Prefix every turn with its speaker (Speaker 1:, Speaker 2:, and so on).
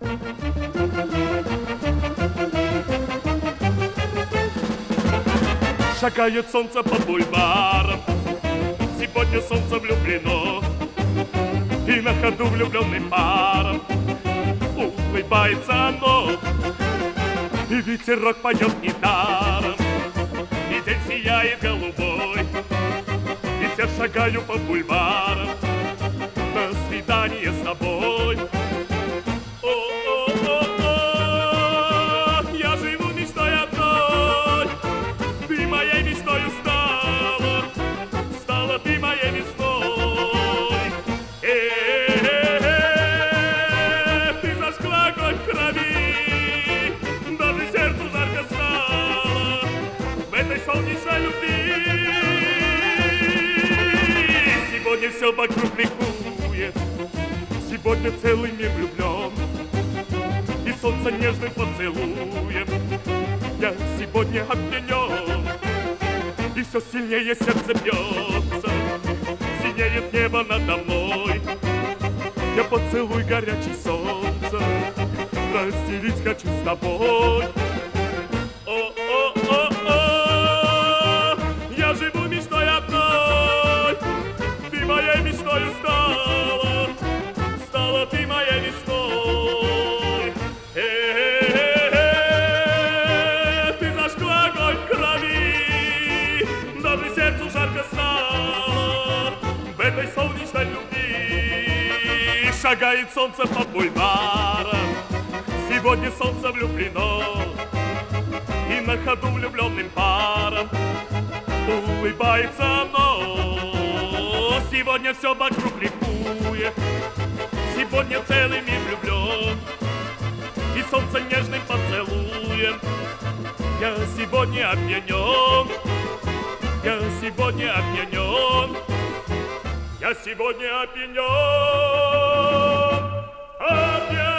Speaker 1: Шагает солнце по бульварам, сегодня солнце влюблено, и на ходу влюбленным паром улыбается оно, и ветерок поет недаром, и день сияет голубой, и я шагаю по бульварам на свидание с тобой. Я живу мечтой одной, ты моей мечтою стала, стала ты моей весной. Ты зажгла огонь в крови, даже сердцу жарко стало в этой солнечной любви. Сегодня все вокруг ликует, сегодня целый мир влюблен, и солнце нежным поцелуем я сегодня опьянен, и все сильнее сердце бьется, синеет небо надо мной. Я поцелуй горячий солнце расстелить хочу с тобой. Я живу мечтой одной, ты моей мечтою стала, стала ты моей весной. Ты зажгла огонь в крови, даже сердцу жарко стало в этой солнечной любви. Шагает солнце по бульварам, сегодня солнце влюблено, и на ходу влюбленным паром улыбается оно. Сегодня все вокруг ликует, сегодня целый мир влюблен, и солнце нежным поцелуем я сегодня опьянен, я сегодня опьянен, я сегодня опьянен, опьянен.